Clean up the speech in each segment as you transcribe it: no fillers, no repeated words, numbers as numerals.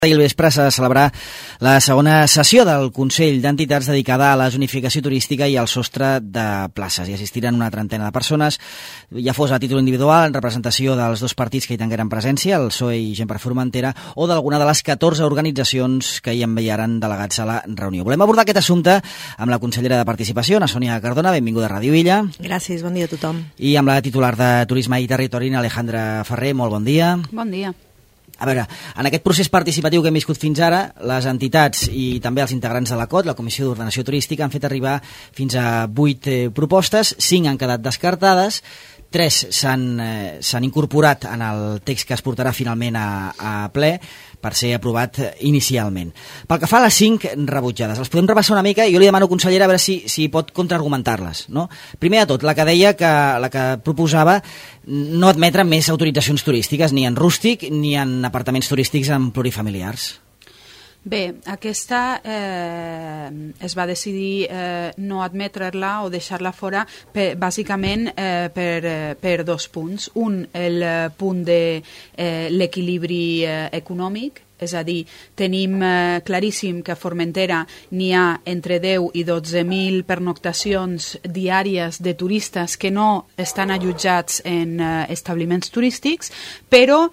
Ahir al vespre s'ha de celebrar la segona sessió del Consell d'Entitats dedicada a la zonificació turística i al sostre de places. Hi assistiran una trentena de persones, ja fos a títol individual, en representació dels dos partits que hi tingueren presència, el PSOE i Gent per Formentera, o d'alguna de les 14 organitzacions que hi enviaran delegats a la reunió. Volem abordar aquest assumpte amb la consellera de Participació, na Sònia Cardona. Benvinguda a Ràdio Illa. Gràcies, bon dia a tothom. I amb la titular de Turisme i Territori, Alejandra Ferrer. Molt bon dia. Bon dia. A veure, en aquest procés participatiu que hem viscut fins ara, les entitats i també els integrants de la COT, la Comissió d'Ordenació Turística, han fet arribar fins a 8 propostes, 5 han quedat descartades, 3 s'han incorporat en el text que es portarà finalment a ple per ser aprovat inicialment. Pel que fa a les 5 rebutjades, les podem repassar una mica i jo li demano, consellera, a veure si pot contraargumentar-les, no? Primer de tot, la que deia la que proposava no admetre més autoritzacions turístiques, ni en rústic ni en apartaments turístics en plurifamiliars. Bé, aquesta es va decidir no admetre-la o deixar-la fora bàsicament per dos punts. Un, el punt de l'equilibri econòmic, és a dir, tenim claríssim que a Formentera n'hi ha entre 10 i 12.000 pernoctacions diàries de turistes que no estan allotjats en establiments turístics, però,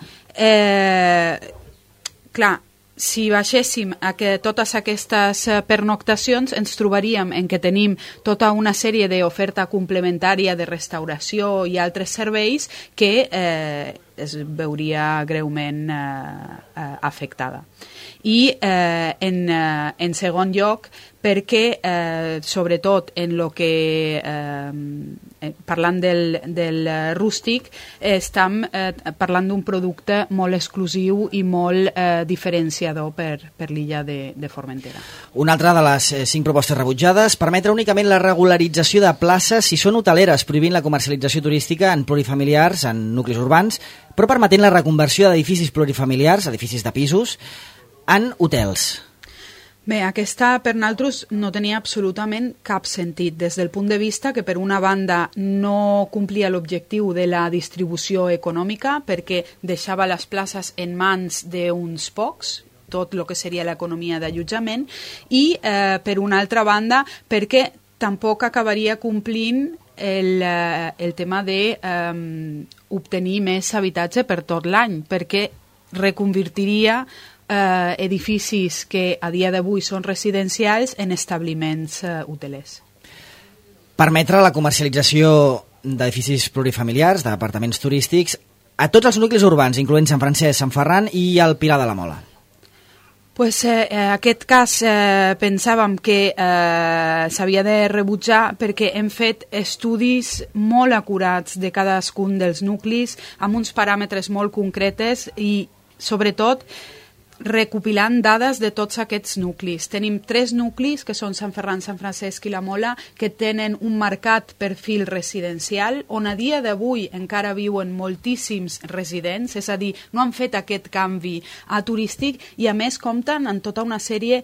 clar, si baixéssim a totes aquestes pernoctacions ens trobaríem en què tenim tota una sèrie d'oferta complementària de restauració i altres serveis que es veuria greument afectada. I en segon lloc, perquè sobretot en lo que parlant del rústic estem parlant d'un producte molt exclusiu i molt diferenciador per l'illa de Formentera. Una altra de les 5 propostes rebutjades, permetre únicament la regularització de places si són hoteleres, prohibint la comercialització turística en plurifamiliars, en nuclis urbans, però permetent la reconversió d'edificis plurifamiliars, edificis de pisos, en hotels. Bé, aquesta per nosaltres no tenia absolutament cap sentit, des del punt de vista que per una banda no complia l'objectiu de la distribució econòmica perquè deixava les places en mans d'uns pocs, tot el que seria l'economia d'allotjament, i per una altra banda perquè tampoc acabaria complint el tema d'obtenir més habitatge per tot l'any, perquè reconvertiria edificis que a dia d'avui són residencials en establiments hotelers. Permetre la comercialització d'edificis plurifamiliars, d'apartaments turístics, a tots els nuclis urbans, incloent Sant Francesc, Sant Ferran i el Pilar de la Mola. Pues, en aquest cas pensàvem que s'havia de rebutjar perquè hem fet estudis molt acurats de cadascun dels nuclis amb uns paràmetres molt concretes i sobretot recopilant dades de tots aquests nuclis. Tenim 3 nuclis, que són Sant Ferran, Sant Francesc i la Mola, que tenen un marcat perfil residencial, on a dia d'avui encara viuen moltíssims residents, és a dir, no han fet aquest canvi a turístic i a més compten en tota una sèrie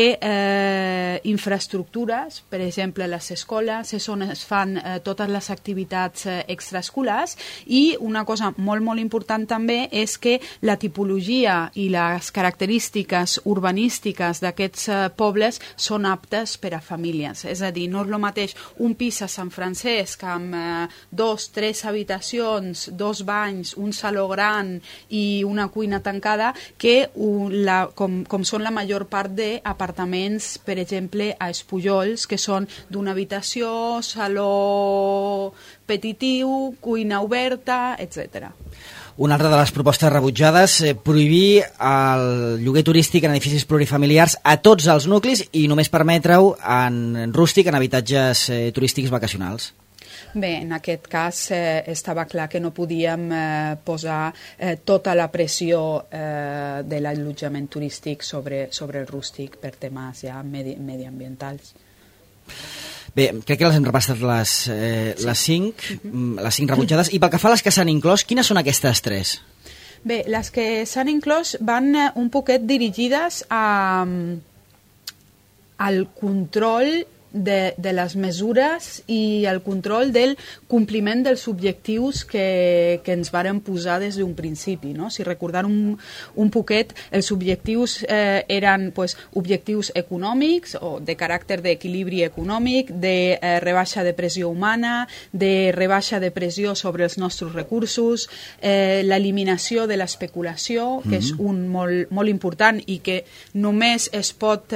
d'infraestructures, per exemple les escoles, és on es fan totes les activitats extraescolars, i una cosa molt, molt important també és que la tipologia i les característiques urbanístiques d'aquests pobles són aptes per a famílies. És a dir, no és el mateix un pis a Sant Francesc amb 2-3 habitacions, 2 banys, un saló gran i una cuina tancada que com són la major part d'apartaments, per exemple, a Espullols, que són d'una habitació, saló petitiu, cuina oberta, etc. Una altra de les propostes rebutjades, prohibir el lloguer turístic en edificis plurifamiliars a tots els nuclis i només permetre-ho en rústic, en habitatges turístics vacacionals. Bé, en aquest cas estava clar que no podíem posar tota la pressió de l'allotjament turístic sobre el rústic per temes ja mediambientals. Bé, crec que les hem repassat les 5 rebutjades. I pel que fa a les que s'han inclòs, quines són aquestes 3? Bé, les que s'han inclòs van un poquet dirigides al control de les mesures i el control del compliment dels objectius que ens varen posar des d'un principi, no? Si recordar un poquet, els objectius eren objectius econòmics o de caràcter d'equilibri econòmic, de rebaixa de pressió humana, de rebaixa de pressió sobre els nostres recursos, l'eliminació de l'especulació, que és un molt important i que només es pot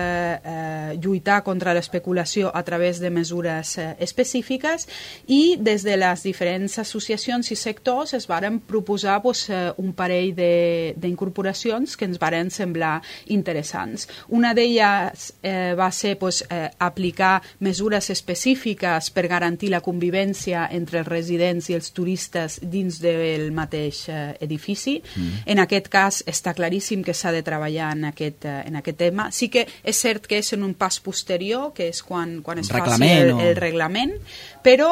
lluitar contra l'especulació a través de mesures específiques, i des de les diferents associacions i sectors es varen proposar un parell d'incorporacions que ens varen semblar interessants. Una d'elles va ser aplicar mesures específiques per garantir la convivència entre els residents i els turistes dins del mateix edifici. En aquest cas està claríssim que s'ha de treballar en aquest tema. Sí que és cert que és en un pas posterior, que és quan es faci el reglament, però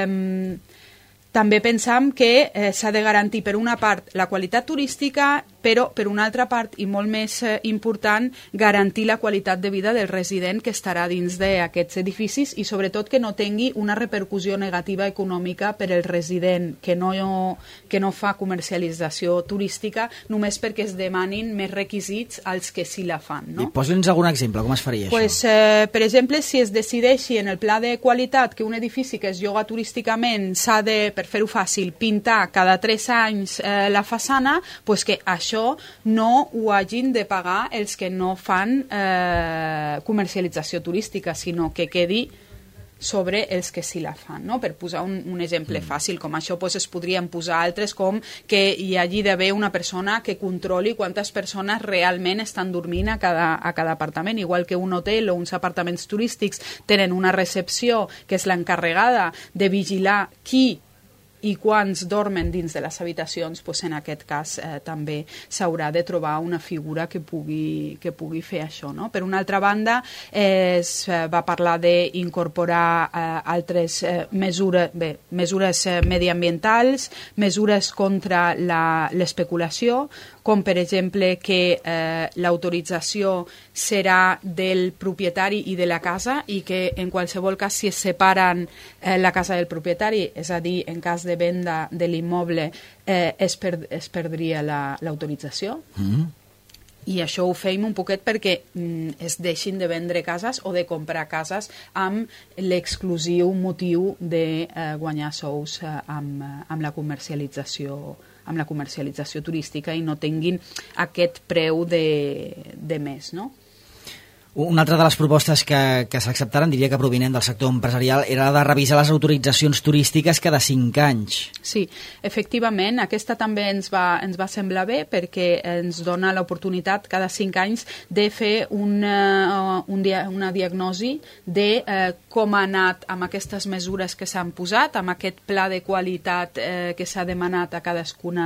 també pensam que s'ha de garantir, per una part, la qualitat turística, però, per una altra part, i molt més important, garantir la qualitat de vida del resident que estarà dins d'aquests edificis i, sobretot, que no tingui una repercussió negativa econòmica per al resident que no fa comercialització turística només perquè es demanin més requisits als que sí la fan. No? I posa-nos algun exemple, com es faria això? Per exemple, si es decideixi en el pla de qualitat que un edifici que es lloga turísticament s'ha de, per fer-ho fàcil, pintar cada 3 anys la façana, que això no ho hagin de pagar els que no fan comercialització turística, sinó que quedi sobre els que sí la fan, no? Per posar un exemple fàcil, com això es podrien posar altres, com que hi hagi d'haver una persona que controli quantes persones realment estan dormint a cada apartament, igual que un hotel o uns apartaments turístics tenen una recepció que és l'encarregada de vigilar qui i quants dormen dins de les habitacions, en aquest cas també s'haurà de trobar una figura que pugui fer això. No? Per una altra banda, es va parlar d'incorporar altres mesures mediambientals, mesures contra l'especulació, com per exemple que l'autorització serà del propietari i de la casa i que en qualsevol cas si es separen la casa del propietari, és a dir, en cas de venda de l'immoble es perdria l'autorització. I això ho feim un poquet perquè es deixin de vendre cases o de comprar cases amb l'exclusiu motiu de guanyar sous amb la comercialització turística i no tinguin aquest preu de més, no? Una altra de les propostes que s'acceptaren, diria que provinent del sector empresarial, era la de revisar les autoritzacions turístiques cada 5 anys. Sí, efectivament, aquesta també ens va semblar bé perquè ens dona l'oportunitat cada 5 anys de fer una diagnosi de com ha anat amb aquestes mesures que s'han posat, amb aquest pla de qualitat que s'ha demanat a cadascuna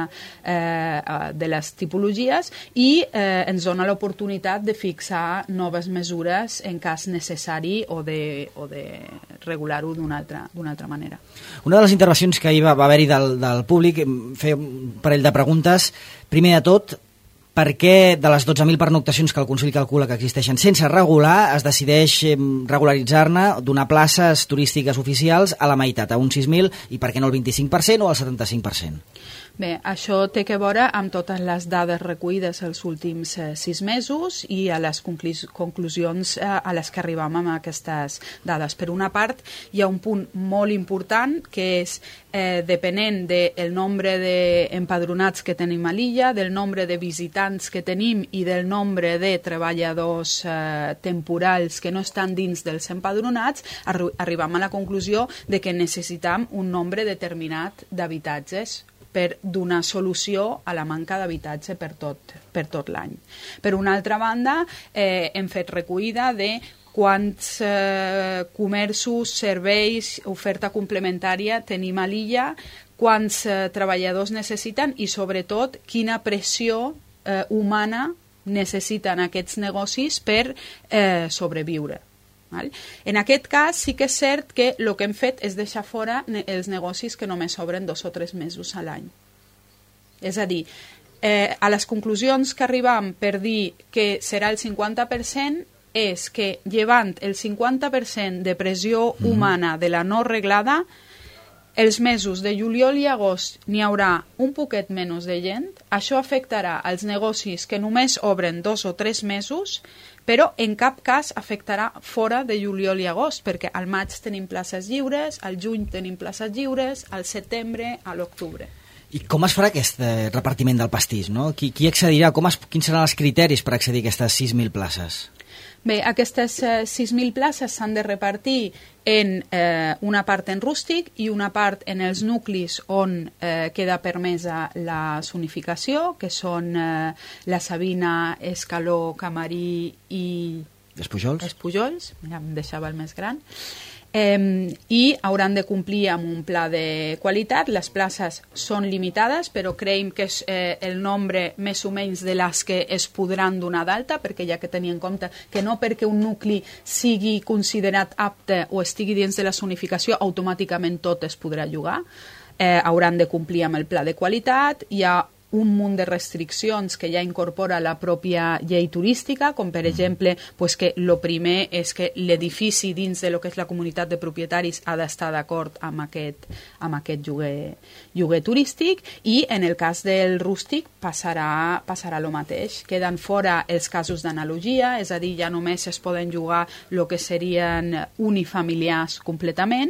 de les tipologies i ens dona l'oportunitat de fixar noves mesures en cas necessari o de regular-ho d'una altra manera. Una de les intervencions que hi va haver-hi del públic feia un parell de preguntes. Primer de tot, per què de les 12.000 pernoctacions que el Consell calcula que existeixen sense regular es decideix regularitzar-ne, donar places turístiques oficials a la meitat, a un 6.000, i per què no el 25% o el 75%? Bé, això té a veure amb totes les dades recollides els últims 6 mesos i a les conclusions a les que arribam amb aquestes dades. Per una part, hi ha un punt molt important que és depenent del nombre d'empadronats que tenim a l'illa, del nombre de visitants que tenim i del nombre de treballadors temporals que no estan dins dels empadronats, arribam a la conclusió de que necessitam un nombre determinat d'habitatges per donar solució a la manca d'habitatge per tot l'any. Per una altra banda, hem fet recollida de quants comerços, serveis, oferta complementària tenim a l'illa, quants treballadors necessiten i, sobretot, quina pressió humana necessiten aquests negocis per sobreviure. En aquest cas sí que és cert que el que hem fet és deixar fora els negocis que només obren 2 o 3 mesos a l'any. És a dir, a les conclusions que arribam per dir que serà el 50%, és que, llevant el 50% de pressió humana de la no reglada, els mesos de juliol i agost n'hi haurà un poquet menys de gent. Això afectarà als negocis que només obren 2 o 3 mesos, però en cap cas afectarà fora de juliol i agost, perquè al maig tenim places lliures, al juny tenim places lliures, al setembre, a l'octubre. I com es farà aquest repartiment del pastís, no? Qui accedirà? Quins seran els criteris per accedir a aquestes 6.000 places? Bé, aquestes 6.000 places s'han de repartir en una part en rústic i una part en els nuclis on queda permesa la zonificació, que són la Sabina, Escaló, Camarí i Els Pujols. Mira, em deixava el més gran. I hauran de complir amb un pla de qualitat. Les places són limitades, però creiem que és el nombre més o menys de les que es podran donar d'alta, perquè ja que tenir en compte que no perquè un nucli sigui considerat apte o estigui dins de la zonificació, automàticament tot es podrà llogar. Hauran de complir amb el pla de qualitat. Hi ha un munt de restriccions que ja incorpora la pròpia llei turística, com per exemple que el primer és que l'edifici dins de lo que és la comunitat de propietaris ha d'estar d'acord amb aquest lloguer turístic, i en el cas del rústic passarà el mateix. Queden fora els casos d'analogia, és a dir, ja només es poden llogar el que serien unifamiliars completament,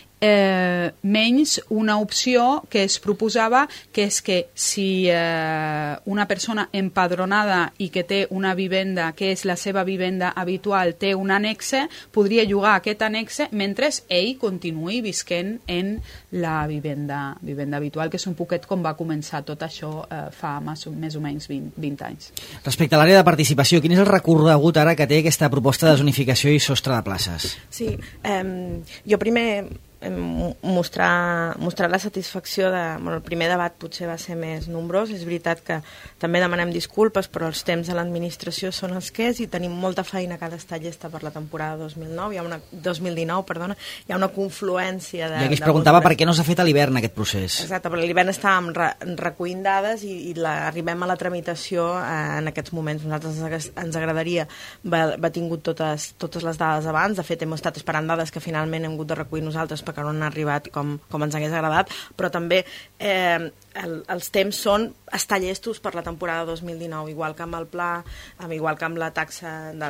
menys una opció que es proposava, que és que si una persona empadronada i que té una vivenda que és la seva vivenda habitual té un annexe, podria llogar aquest annexe mentre ell continuï visquent en la vivenda habitual, que és un poquet com va començar tot això fa més o menys 20 anys. Respecte a l'àrea de participació, quin és el recorregut ara que té aquesta proposta de zonificació i sostre de places? Sí, jo primer mostrar la satisfacció de... Bueno, el primer debat potser va ser més nombrós, és veritat que també demanem disculpes, però els temps de l'administració són els que és i tenim molta feina que ha d'estar llesta per la temporada 2019, hi ha una confluència de... I aquí es preguntava per què no s'ha fet a l'hivern aquest procés. Exacte, perquè a l'hivern estàvem recollint dades i arribem a la tramitació en aquests moments. Nosaltres ens agradaria haver tingut totes les dades abans. De fet, hem estat esperant dades que finalment hem hagut de recollir nosaltres perquè no han arribat com ens hagués agradat, però també els temps són estar llestos per la temporada 2019, igual que amb el pla, igual que amb la taxa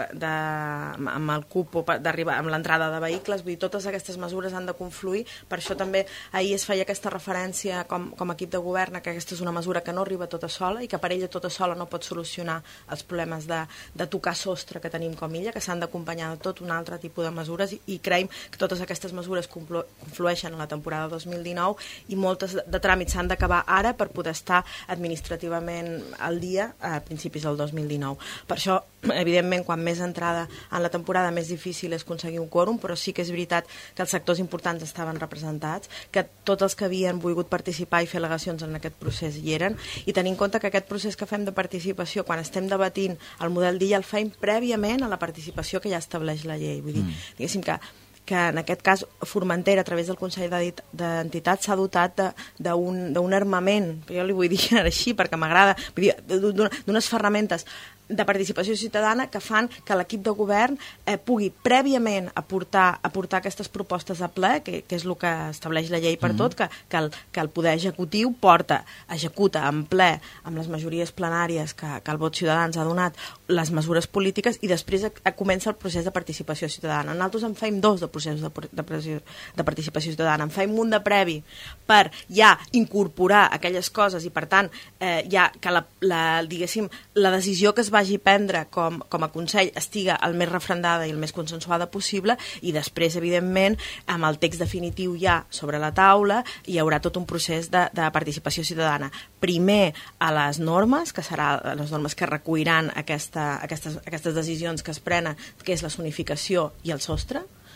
amb el cupo d'arribar, amb l'entrada de vehicles. Vull dir, totes aquestes mesures han de confluir. Per això també ahir es feia aquesta referència com a equip de govern, que aquesta és una mesura que no arriba tota sola i que per ella tota sola no pot solucionar els problemes de tocar sostre que tenim com illa, que s'han d'acompanyar de tot un altre tipus de mesures, i creiem que totes aquestes mesures conflueixen en la temporada 2019 i moltes de tràmits s'han d'acabar ara per poder estar administrativament al dia a principis del 2019. Per això, evidentment, quan més entrada en la temporada, més difícil és aconseguir un quòrum, però sí que és veritat que els sectors importants estaven representats, que tots els que havien volgut participar i fer al·legacions en aquest procés hi eren, i tenir en compte que aquest procés que fem de participació, quan estem debatint el model d'illa, el fem prèviament a la participació que ja estableix la llei. Vull dir, diguéssim que en aquest cas Formentera, a través del Consell d'Entitats, s'ha dotat d'un armament, jo li vull dir així perquè m'agrada, d'unes ferramentes de participació ciutadana que fan que l'equip de govern pugui prèviament aportar aquestes propostes a ple, que és el que estableix la llei per tot, que el poder executiu executa en ple, amb les majories plenàries que el vot ciutadà ens ha donat, les mesures polítiques, i després comença el procés de participació ciutadana. Nosaltres en fem dos de processos de participació ciutadana. En fem un de previ per ja incorporar aquelles coses i, per tant, ja que diguéssim, la decisió que es vagi prendre com a Consell estiga el més refrendada i el més consensuada possible, i després, evidentment, amb el text definitiu ja sobre la taula, hi haurà tot un procés de participació ciutadana. Primer a les normes, que seran les normes que recolliran aquestes decisions que es prenen, que és la zonificació i el sostre,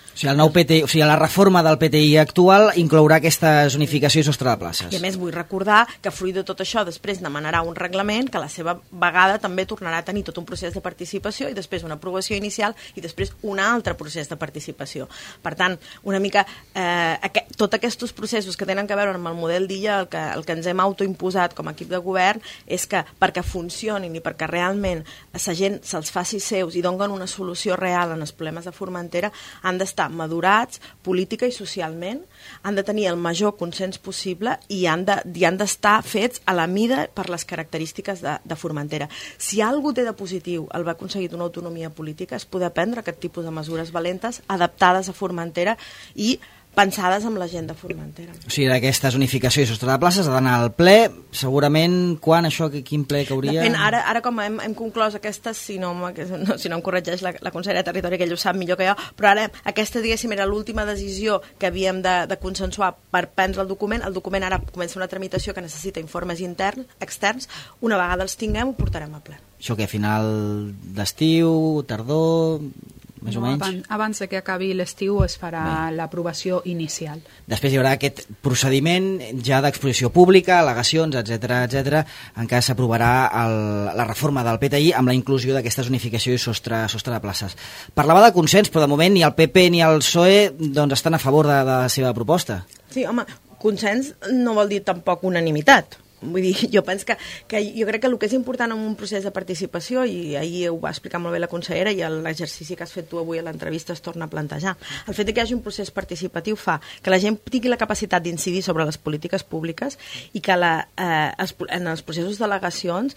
O sigui, el nou PTI, o sigui, la reforma del PTI actual inclourà aquesta zonificació i sostre de places. I a més vull recordar que fruit de tot això després demanarà un reglament que a la seva vegada també tornarà a tenir tot un procés de participació i després una aprovació inicial i després un altre procés de participació. Per tant, una mica tots aquests processos que tenen a veure amb el model d'illa, el que ens hem autoimposat com a equip de govern és que perquè funcionin i perquè realment la gent se'ls faci seus i donen una solució real en els problemes de Formentera, han d'estar madurats política i socialment, han de tenir el major consens possible i han d'estar fets a la mida per les característiques de Formentera. Si algú té de positiu el va aconseguir una autonomia política és poder prendre aquest tipus de mesures valentes adaptades a Formentera i pensades amb la gent de Formentera. O sigui, aquesta zonificació i sostre de places ha d'anar al ple, segurament, quan això, quin ple cauria? Depèn, ara com hem conclòs aquestes, si no em corregeix la consellera de Territori, que ell ho sap millor que jo, però ara aquesta, diguéssim, era l'última decisió que havíem de consensuar per prendre el document ara comença una tramitació que necessita informes externs, una vegada els tinguem ho portarem a ple. Això què, final d'estiu, tardor... més o menys? Abans que acabi l'estiu es farà l'aprovació inicial. Després hi haurà aquest procediment ja d'exposició pública, al·legacions, etc, en què s'aprovarà la reforma del PTI amb la inclusió d'aquesta zonificació i sostre de places. Parlava de consens, però de moment ni el PP ni el PSOE doncs, estan a favor de la seva proposta. Sí, home, consens no vol dir tampoc unanimitat. Vull dir, jo penso que jo crec que el que és important en un procés de participació, i ahir ho va explicar molt bé la consellera i l'exercici que has fet tu avui a l'entrevista es torna a plantejar, el fet que hi hagi un procés participatiu fa que la gent tingui la capacitat d'incidir sobre les polítiques públiques i que en els processos d'al·legacions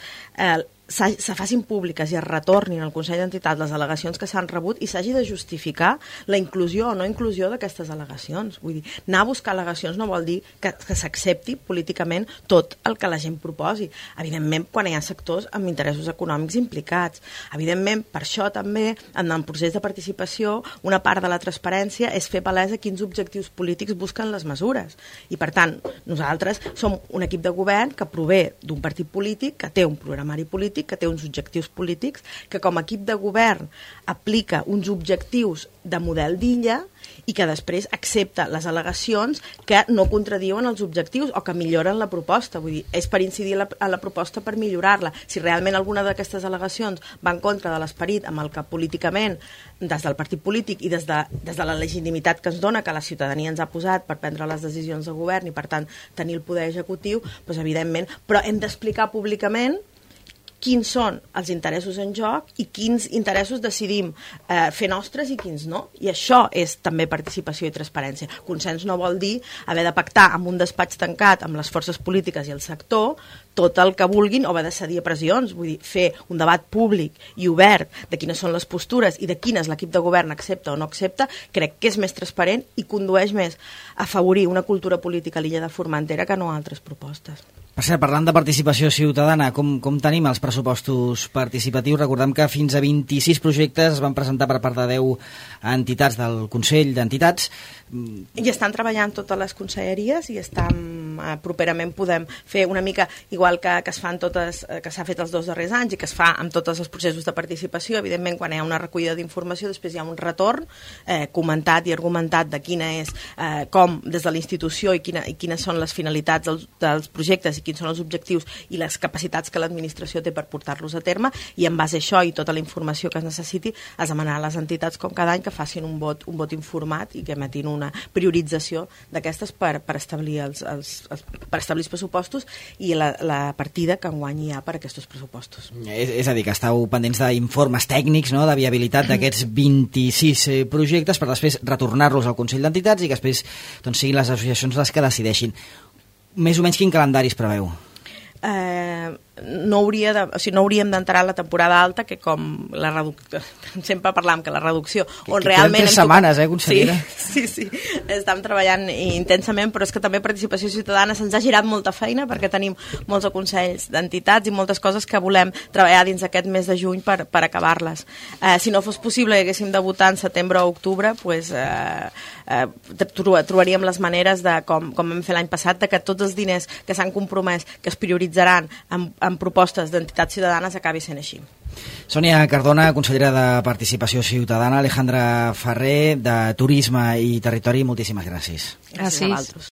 se facin públiques i es retornin al Consell d'Entitats les al·legacions que s'han rebut i s'hagi de justificar la inclusió o no inclusió d'aquestes al·legacions. Vull dir, anar a buscar al·legacions no vol dir que s'accepti políticament tot el que la gent proposi. Evidentment, quan hi ha sectors amb interessos econòmics implicats. Evidentment, per això també, en el procés de participació, una part de la transparència és fer palesa quins objectius polítics busquen les mesures. I, per tant, nosaltres som un equip de govern que prové d'un partit polític, que té un programari polític, que té uns objectius polítics, que com a equip de govern aplica uns objectius de model d'illa i que després accepta les al·legacions que no contradiuen els objectius o que milloren la proposta. Vull dir, és per incidir a la proposta per millorar-la. Si realment alguna d'aquestes al·legacions va en contra de l'esperit amb el que políticament, des del partit polític i des de la legitimitat que ens dona, que la ciutadania ens ha posat per prendre les decisions de govern i, per tant, tenir el poder executiu, doncs, evidentment, però hem d'explicar públicament quins són els interessos en joc i quins interessos decidim fer nostres i quins no. I això és també participació i transparència. Consens no vol dir haver de pactar amb un despatx tancat amb les forces polítiques i el sector tot el que vulguin o haver de cedir a pressions. Vull dir, fer un debat públic i obert de quines són les postures i de quines l'equip de govern accepta o no accepta, crec que és més transparent i condueix més a afavorir una cultura política a l'illa de Formentera que no altres propostes. Per cert, parlant de participació ciutadana, com tenim els pressupostos participatius? Recordem que fins a 26 projectes es van presentar per part de 10 entitats del Consell d'Entitats. I estan treballant totes les conselleries i properament podem fer una mica igual que es fan totes, que s'ha fet els 2 darrers anys i que es fa amb tots els processos de participació. Evidentment, quan hi ha una recollida d'informació, després hi ha un retorn comentat i argumentat de quina és, com des de la institució i quines són les finalitats dels projectes i quins són els objectius i les capacitats que l'administració té per portar-los a terme, i en base a això i tota la informació que es necessiti es demanarà a les entitats com cada any que facin un vot informat i que emetin una priorització d'aquestes per establir els pressupostos i la partida que enguany hi ha per a aquests pressupostos. És a dir, que estàu pendents d'informes tècnics, no?, de viabilitat d'aquests 26 projectes per després retornar-los al Consell d'Entitats i que després doncs, siguin les associacions les que decideixin. Més o menys quin calendari es preveu? No hauríem d'entrar a la temporada alta, que com sempre parlam que la reducció on realment... 3 setmanes, consellera? Sí, estem treballant intensament, però és que també Participació Ciutadana se'ns ha girat molta feina perquè tenim molts consells d'entitats i moltes coses que volem treballar dins aquest mes de juny per acabar-les. Si no fos possible i haguéssim de votar en setembre o octubre, trobaríem les maneres de, com vam fer l'any passat, de que tots els diners que s'han compromès, que es prioritzaran amb propostes d'entitats ciutadanes acabi sent així. Sònia Cardona, consellera de Participació Ciutadana, Alejandra Ferrer, de Turisme i Territori, moltíssimes gràcies. Gràcies a vosaltres.